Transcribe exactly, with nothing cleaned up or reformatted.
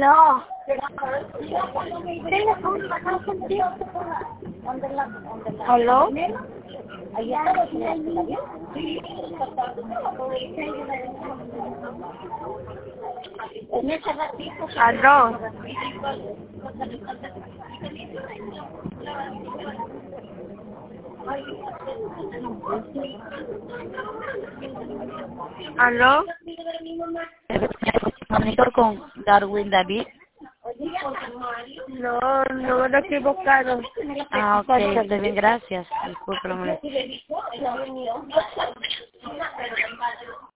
Aló. Aló. Aló. Aló. Monitor con Darwin David. No, no me he equivocado. Ah, ok, está bien, gracias. Disculpe la molestia.